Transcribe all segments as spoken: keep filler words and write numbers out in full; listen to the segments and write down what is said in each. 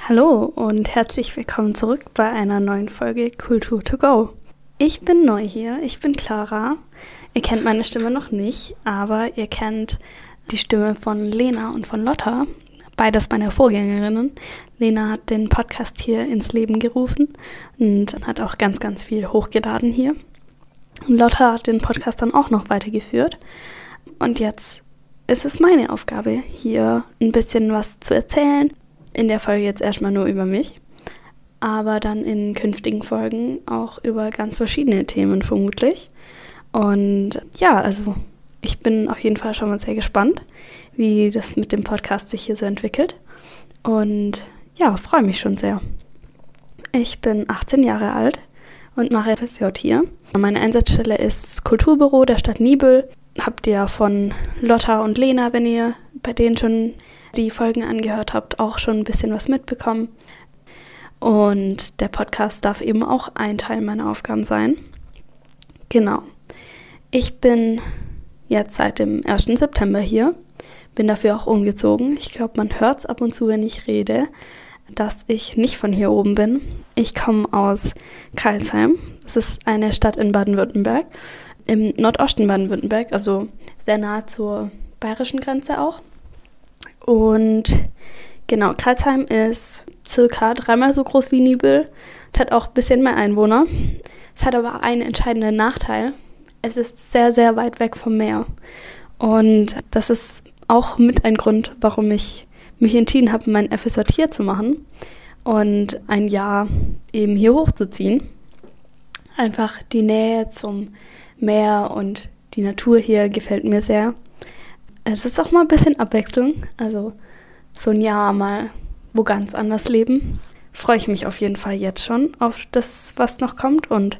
Hallo und herzlich willkommen zurück bei einer neuen Folge Kultur to go. Ich bin neu hier, ich bin Clara. Ihr kennt meine Stimme noch nicht, aber ihr kennt die Stimme von Lena und von Lotta, beides meine Vorgängerinnen. Lena hat den Podcast hier ins Leben gerufen und hat auch ganz, ganz viel hochgeladen hier. Und Lotta hat den Podcast dann auch noch weitergeführt. Und jetzt ist es meine Aufgabe, hier ein bisschen was zu erzählen. In der Folge jetzt erstmal nur über mich, aber dann in künftigen Folgen auch über ganz verschiedene Themen vermutlich. Und ja, also ich bin auf jeden Fall schon mal sehr gespannt, wie das mit dem Podcast sich hier so entwickelt. Und ja, freue mich schon sehr. Ich bin achtzehn Jahre alt und mache F S J hier. Meine Einsatzstelle ist das Kulturbüro der Stadt Nibel. Habt ihr von Lotta und Lena, wenn ihr bei denen schon die Folgen angehört habt, auch schon ein bisschen was mitbekommen. Und der Podcast darf eben auch ein Teil meiner Aufgaben sein. Genau. Ich bin jetzt seit dem ersten September hier, bin dafür auch umgezogen. Ich glaube, man hört es ab und zu, wenn ich rede, dass ich nicht von hier oben bin. Ich komme aus Crailsheim. Das ist eine Stadt in Baden-Württemberg, im Nordosten Baden-Württemberg, also sehr nah zur bayerischen Grenze auch. Und genau, Crailsheim ist circa dreimal so groß wie Nibel und hat auch ein bisschen mehr Einwohner. Es hat aber einen entscheidenden Nachteil. Es ist sehr, sehr weit weg vom Meer. Und das ist auch mit ein Grund, warum ich mich entschieden habe, mein F S J hier zu machen und ein Jahr eben hier hochzuziehen. Einfach die Nähe zum Meer und die Natur hier gefällt mir sehr. Es ist auch mal ein bisschen Abwechslung, also so ein Jahr mal wo ganz anders leben. Freue ich mich auf jeden Fall jetzt schon auf das, was noch kommt und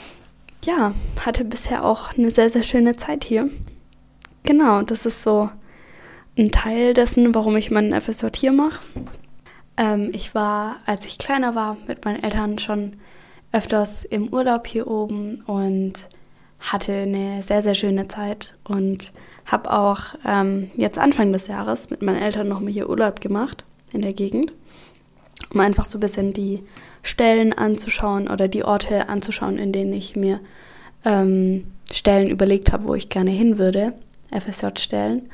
ja, hatte bisher auch eine sehr, sehr schöne Zeit hier. Genau, das ist so ein Teil dessen, warum ich meinen F S J hier mache. Ähm, ich war, als ich kleiner war, mit meinen Eltern schon öfters im Urlaub hier oben und hatte eine sehr, sehr schöne Zeit und habe auch ähm, jetzt Anfang des Jahres mit meinen Eltern nochmal hier Urlaub gemacht in der Gegend, um einfach so ein bisschen die Stellen anzuschauen oder die Orte anzuschauen, in denen ich mir ähm, Stellen überlegt habe, wo ich gerne hin würde, F S J-Stellen.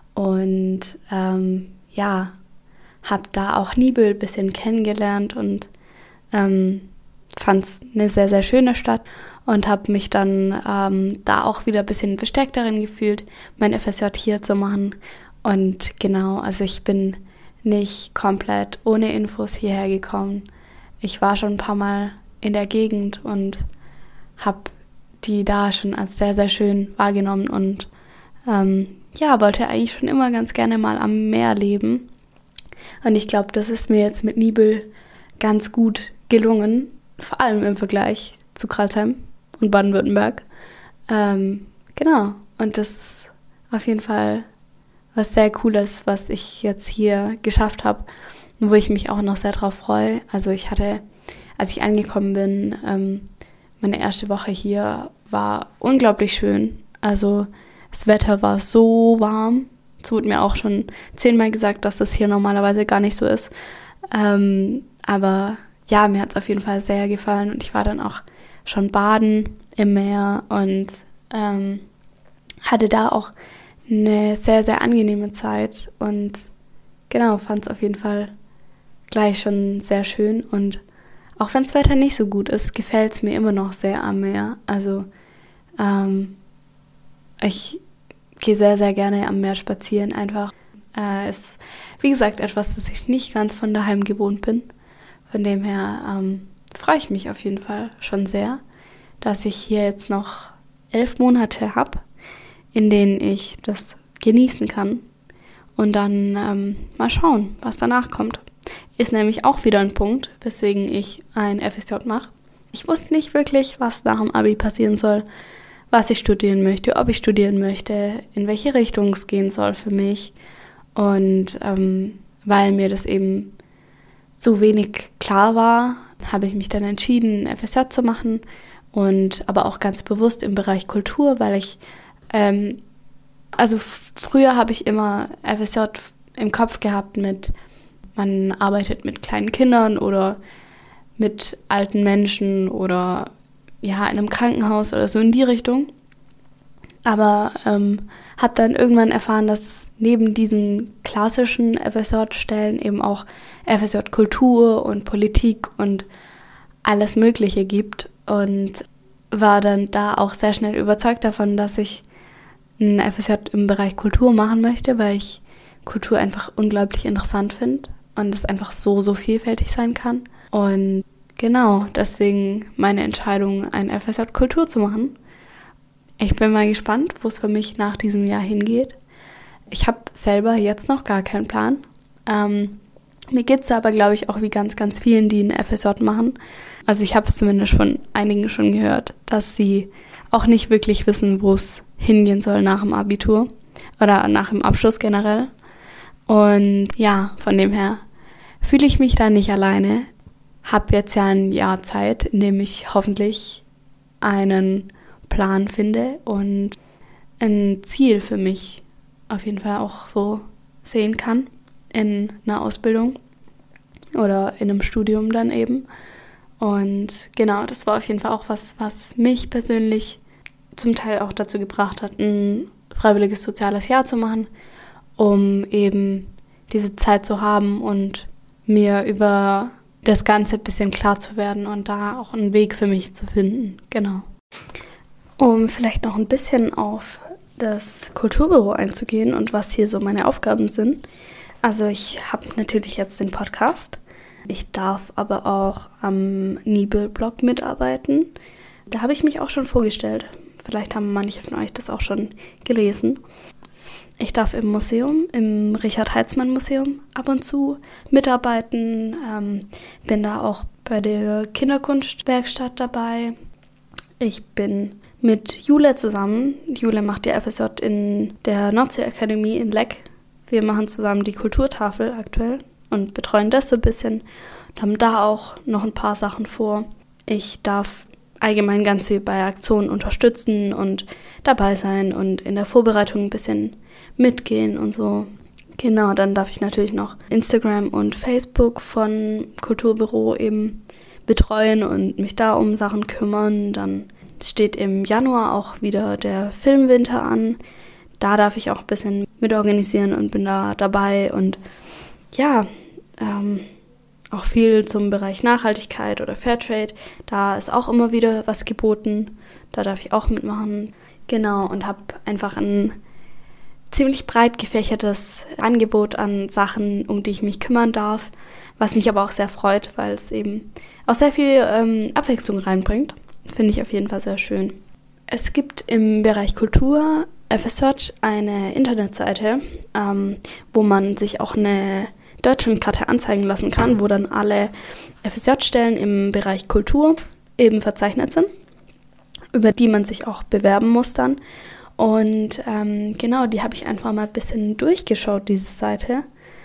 Und ähm, ja, habe da auch Nibel ein bisschen kennengelernt und ähm, fand es eine sehr, sehr schöne Stadt. Und habe mich dann ähm, da auch wieder ein bisschen bestärkt darin gefühlt, mein F S J hier zu machen. Und genau, also ich bin nicht komplett ohne Infos hierher gekommen. Ich war schon ein paar Mal in der Gegend und habe die da schon als sehr, sehr schön wahrgenommen. Und ähm, ja, wollte eigentlich schon immer ganz gerne mal am Meer leben. Und ich glaube, das ist mir jetzt mit Nibel ganz gut gelungen, vor allem im Vergleich zu Crailsheim und Baden-Württemberg. Ähm, genau, und das ist auf jeden Fall was sehr Cooles, was ich jetzt hier geschafft habe und wo ich mich auch noch sehr drauf freue. Also ich hatte, als ich angekommen bin, ähm, meine erste Woche hier war unglaublich schön. Also das Wetter war so warm. Es wurde mir auch schon zehnmal gesagt, dass das hier normalerweise gar nicht so ist. Ähm, aber ja, mir hat es auf jeden Fall sehr gefallen und ich war dann auch schon baden im Meer und ähm, hatte da auch eine sehr, sehr angenehme Zeit und genau, fand es auf jeden Fall gleich schon sehr schön und auch wenn das Wetter nicht so gut ist, gefällt es mir immer noch sehr am Meer. Also ähm, ich gehe sehr, sehr gerne am Meer spazieren einfach. Äh, ist, wie gesagt, etwas, das ich nicht ganz von daheim gewohnt bin. Von dem her ähm, freue ich mich auf jeden Fall schon sehr, dass ich hier jetzt noch elf Monate habe, in denen ich das genießen kann und dann ähm, mal schauen, was danach kommt. Ist nämlich auch wieder ein Punkt, weswegen ich ein F S J mache. Ich wusste nicht wirklich, was nach dem Abi passieren soll, was ich studieren möchte, ob ich studieren möchte, in welche Richtung es gehen soll für mich. Und ähm, weil mir das eben so wenig klar war, habe ich mich dann entschieden, F S J zu machen und aber auch ganz bewusst im Bereich Kultur, weil ich, ähm, also f- früher habe ich immer F S J im Kopf gehabt mit man arbeitet mit kleinen Kindern oder mit alten Menschen oder ja, in einem Krankenhaus oder so in die Richtung. Aber ähm, habe dann irgendwann erfahren, dass es neben diesen klassischen F S J-Stellen eben auch F S J Kultur und Politik und alles Mögliche gibt. Und war dann da auch sehr schnell überzeugt davon, dass ich ein F S J im Bereich Kultur machen möchte, weil ich Kultur einfach unglaublich interessant finde und es einfach so, so vielfältig sein kann. Und genau, deswegen meine Entscheidung, ein F S J Kultur zu machen. Ich bin mal gespannt, wo es für mich nach diesem Jahr hingeht. Ich habe selber jetzt noch gar keinen Plan. Ähm, mir geht es aber, glaube ich, auch wie ganz, ganz vielen, die ein F S J machen. Also ich habe es zumindest von einigen schon gehört, dass sie auch nicht wirklich wissen, wo es hingehen soll nach dem Abitur oder nach dem Abschluss generell. Und ja, von dem her fühle ich mich da nicht alleine. Habe jetzt ja ein Jahr Zeit, in dem ich hoffentlich einen Plan finde und ein Ziel für mich auf jeden Fall auch so sehen kann in einer Ausbildung oder in einem Studium dann eben. Und genau, das war auf jeden Fall auch was, was mich persönlich zum Teil auch dazu gebracht hat, ein freiwilliges soziales Jahr zu machen, um eben diese Zeit zu haben und mir über das Ganze ein bisschen klar zu werden und da auch einen Weg für mich zu finden. Genau. Um vielleicht noch ein bisschen auf das Kulturbüro einzugehen und was hier so meine Aufgaben sind. Also ich habe natürlich jetzt den Podcast. Ich darf aber auch am Nibel-Blog mitarbeiten. Da habe ich mich auch schon vorgestellt. Vielleicht haben manche von euch das auch schon gelesen. Ich darf im Museum, im Richard-Heitzmann-Museum ab und zu mitarbeiten. Ähm, bin da auch bei der Kinderkunstwerkstatt dabei. Ich bin mit Jule zusammen. Jule macht die F S J in der Nordsee-Akademie in Leck. Wir machen zusammen die Kulturtafel aktuell und betreuen das so ein bisschen und haben da auch noch ein paar Sachen vor. Ich darf allgemein ganz viel bei Aktionen unterstützen und dabei sein und in der Vorbereitung ein bisschen mitgehen und so. Genau, dann darf ich natürlich noch Instagram und Facebook von Kulturbüro eben betreuen und mich da um Sachen kümmern. Dann steht im Januar auch wieder der Filmwinter an. Da darf ich auch ein bisschen mitorganisieren und bin da dabei. Und ja, ähm, auch viel zum Bereich Nachhaltigkeit oder Fairtrade. Da ist auch immer wieder was geboten. Da darf ich auch mitmachen. Genau, und habe einfach ein ziemlich breit gefächertes Angebot an Sachen, um die ich mich kümmern darf. Was mich aber auch sehr freut, weil es eben auch sehr viel ähm, Abwechslung reinbringt. Finde ich auf jeden Fall sehr schön. Es gibt im Bereich Kultur F S J eine Internetseite, ähm, wo man sich auch eine Deutschlandkarte anzeigen lassen kann, wo dann alle F S J-Stellen im Bereich Kultur eben verzeichnet sind, über die man sich auch bewerben muss dann. Und ähm, genau, die habe ich einfach mal ein bisschen durchgeschaut, diese Seite.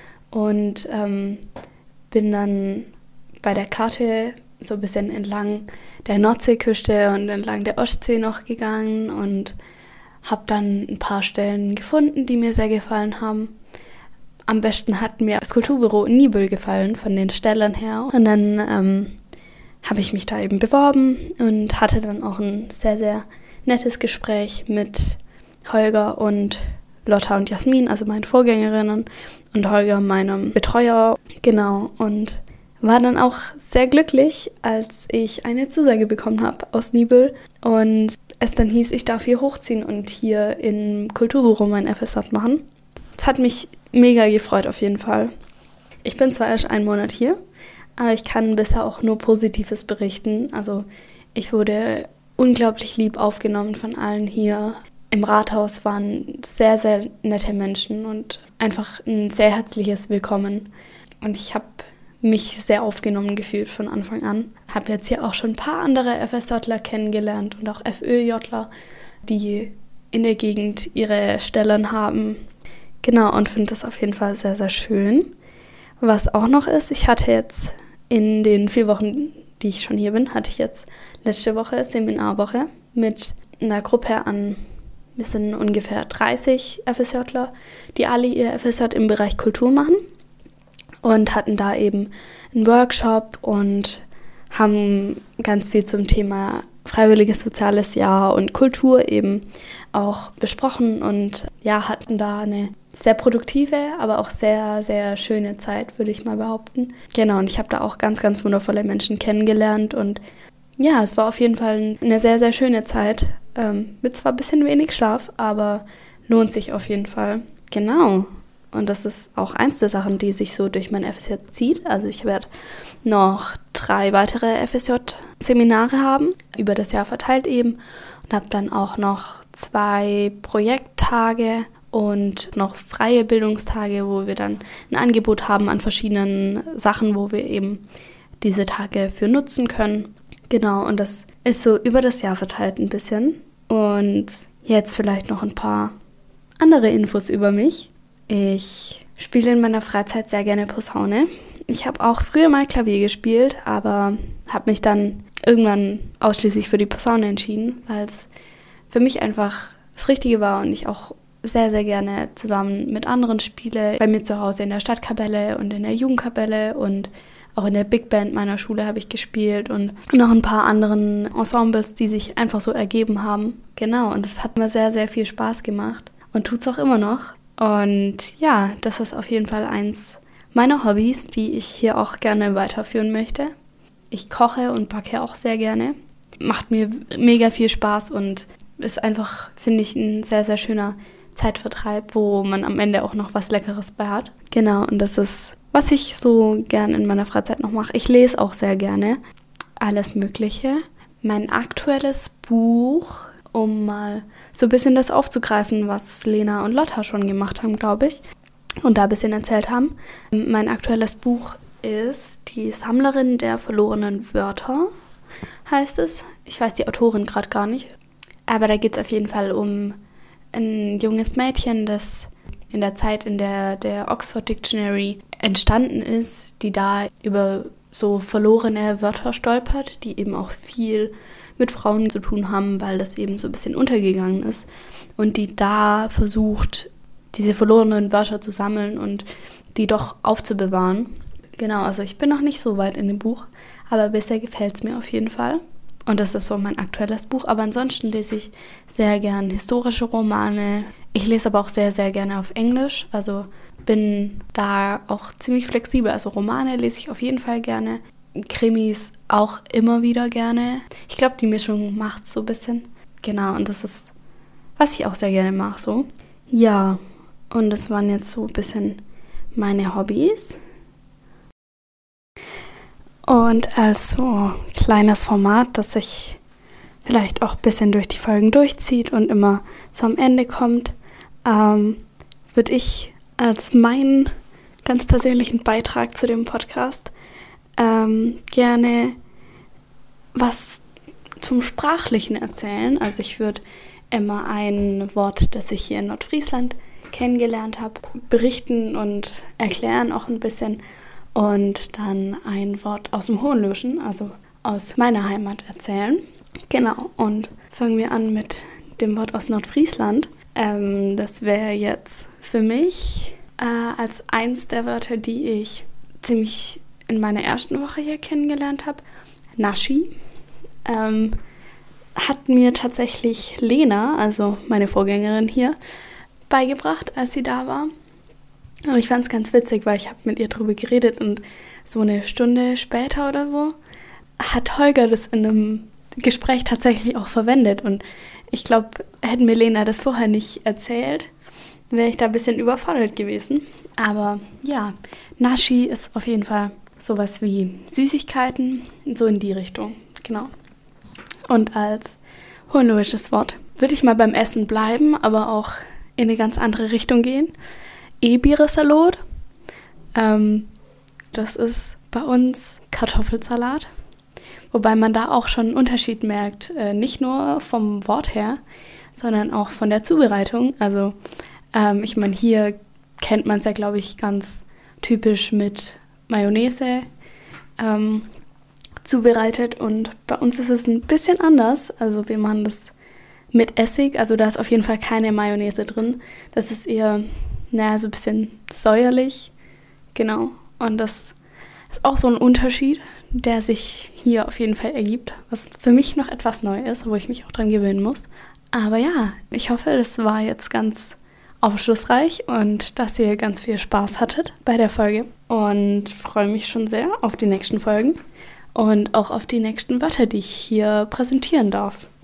Und ähm, bin dann bei der Karte so ein bisschen entlang der Nordseeküste und entlang der Ostsee noch gegangen und habe dann ein paar Stellen gefunden, die mir sehr gefallen haben. Am besten hat mir das Kulturbüro in Nibel gefallen, von den Stellen her. Und dann ähm, habe ich mich da eben beworben und hatte dann auch ein sehr, sehr nettes Gespräch mit Holger und Lotta und Jasmin, also meinen Vorgängerinnen, und Holger, meinem Betreuer. Genau, und war dann auch sehr glücklich, als ich eine Zusage bekommen habe aus Nibel und es dann hieß, ich darf hier hochziehen und hier im Kulturbüro mein F S J machen. Es hat mich mega gefreut auf jeden Fall. Ich bin zwar erst einen Monat hier, aber ich kann bisher auch nur Positives berichten. Also ich wurde unglaublich lieb aufgenommen von allen hier. Im Rathaus waren sehr, sehr nette Menschen und einfach ein sehr herzliches Willkommen. Und ich habe mich sehr aufgenommen gefühlt von Anfang an. Habe jetzt hier auch schon ein paar andere F S Jler kennengelernt und auch F Ö Jler, die in der Gegend ihre Stellen haben. Genau, und finde das auf jeden Fall sehr, sehr schön. Was auch noch ist, ich hatte jetzt in den vier Wochen, die ich schon hier bin, hatte ich jetzt letzte Woche Seminarwoche mit einer Gruppe an, wir sind ungefähr dreißig F S Jler, die alle ihr F S J im Bereich Kultur machen. und hatten da eben einen Workshop und haben ganz viel zum Thema freiwilliges soziales Jahr und Kultur eben auch besprochen und ja, hatten da eine sehr produktive, aber auch sehr, sehr schöne Zeit, würde ich mal behaupten. Genau, und ich habe da auch ganz, ganz wundervolle Menschen kennengelernt und ja, es war auf jeden Fall eine sehr, sehr schöne Zeit. Ähm, mit zwar ein bisschen wenig Schlaf, aber lohnt sich auf jeden Fall. Genau. Und das ist auch eins der Sachen, die sich so durch mein F S J zieht. Also ich werde noch drei weitere F S J-Seminare haben, über das Jahr verteilt eben. Und habe dann auch noch zwei Projekttage und noch freie Bildungstage, wo wir dann ein Angebot haben an verschiedenen Sachen, wo wir eben diese Tage für nutzen können. Genau, und das ist so über das Jahr verteilt ein bisschen. Und jetzt vielleicht noch ein paar andere Infos über mich. Ich spiele in meiner Freizeit sehr gerne Posaune. Ich habe auch früher mal Klavier gespielt, aber habe mich dann irgendwann ausschließlich für die Posaune entschieden, weil es für mich einfach das Richtige war und ich auch sehr, sehr gerne zusammen mit anderen spiele. Bei mir zu Hause in der Stadtkapelle und in der Jugendkapelle und auch in der Big Band meiner Schule habe ich gespielt und noch ein paar anderen Ensembles, die sich einfach so ergeben haben. Genau, und es hat mir sehr, sehr viel Spaß gemacht und tut es auch immer noch. Und ja, das ist auf jeden Fall eins meiner Hobbys, die ich hier auch gerne weiterführen möchte. Ich koche und backe auch sehr gerne. Macht mir mega viel Spaß und ist einfach, finde ich, ein sehr, sehr schöner Zeitvertreib, wo man am Ende auch noch was Leckeres bei hat. Genau, und das ist, was ich so gern in meiner Freizeit noch mache. Ich lese auch sehr gerne alles Mögliche. Mein aktuelles Buch, um mal so ein bisschen das aufzugreifen, was Lena und Lotta schon gemacht haben, glaube ich, und da ein bisschen erzählt haben. Mein aktuelles Buch ist Die Sammlerin der verlorenen Wörter, heißt es. Ich weiß die Autorin gerade gar nicht. Aber da geht es auf jeden Fall um ein junges Mädchen, das in der Zeit, in der der Oxford Dictionary entstanden ist, die da über so verlorene Wörter stolpert, die eben auch viel mit Frauen zu tun haben, weil das eben so ein bisschen untergegangen ist. Und die da versucht, diese verlorenen Wörter zu sammeln und die doch aufzubewahren. Genau, also ich bin noch nicht so weit in dem Buch, aber bisher gefällt es mir auf jeden Fall. Und das ist so mein aktuelles Buch. Aber ansonsten lese ich sehr gern historische Romane. Ich lese aber auch sehr, sehr gerne auf Englisch. Also bin da auch ziemlich flexibel. Also Romane lese ich auf jeden Fall gerne. Krimis auch immer wieder gerne. Ich glaube, die Mischung macht so ein bisschen. Genau, und das ist, was ich auch sehr gerne mache. So. Ja, und das waren jetzt so ein bisschen meine Hobbys. Und als so kleines Format, das sich vielleicht auch ein bisschen durch die Folgen durchzieht und immer so am Ende kommt, ähm, würde ich als meinen ganz persönlichen Beitrag zu dem Podcast ähm, gerne was zum Sprachlichen erzählen. Also ich würde immer ein Wort, das ich hier in Nordfriesland kennengelernt habe, berichten und erklären auch ein bisschen. Und dann ein Wort aus dem Hohenloischen, also aus meiner Heimat, erzählen. Genau, und fangen wir an mit dem Wort aus Nordfriesland. Ähm, das wäre jetzt für mich äh, als eins der Wörter, die ich ziemlich in meiner ersten Woche hier kennengelernt habe. Naschi. Ähm, hat mir tatsächlich Lena, also meine Vorgängerin hier, beigebracht, als sie da war. Und ich fand es ganz witzig, weil ich habe mit ihr drüber geredet und so eine Stunde später oder so hat Holger das in einem Gespräch tatsächlich auch verwendet. Und ich glaube, hätten mir Lena das vorher nicht erzählt, wäre ich da ein bisschen überfordert gewesen. Aber ja, Naschi ist auf jeden Fall sowas wie Süßigkeiten, so in die Richtung, genau. Und als hohenloisches Wort würde ich mal beim Essen bleiben, aber auch in eine ganz andere Richtung gehen. E-Bieresalot. Ähm, das ist bei uns Kartoffelsalat. Wobei man da auch schon einen Unterschied merkt. Äh, nicht nur vom Wort her, sondern auch von der Zubereitung. Also ähm, ich meine, hier kennt man es ja, glaube ich, ganz typisch mit Mayonnaise ähm, zubereitet. Und bei uns ist es ein bisschen anders. Also wir machen das mit Essig. Also da ist auf jeden Fall keine Mayonnaise drin. Das ist eher... naja, so ein bisschen säuerlich, genau. Und das ist auch so ein Unterschied, der sich hier auf jeden Fall ergibt, was für mich noch etwas neu ist, wo ich mich auch dran gewöhnen muss. Aber ja, ich hoffe, das war jetzt ganz aufschlussreich und dass ihr ganz viel Spaß hattet bei der Folge. Und freue mich schon sehr auf die nächsten Folgen und auch auf die nächsten Wörter, die ich hier präsentieren darf.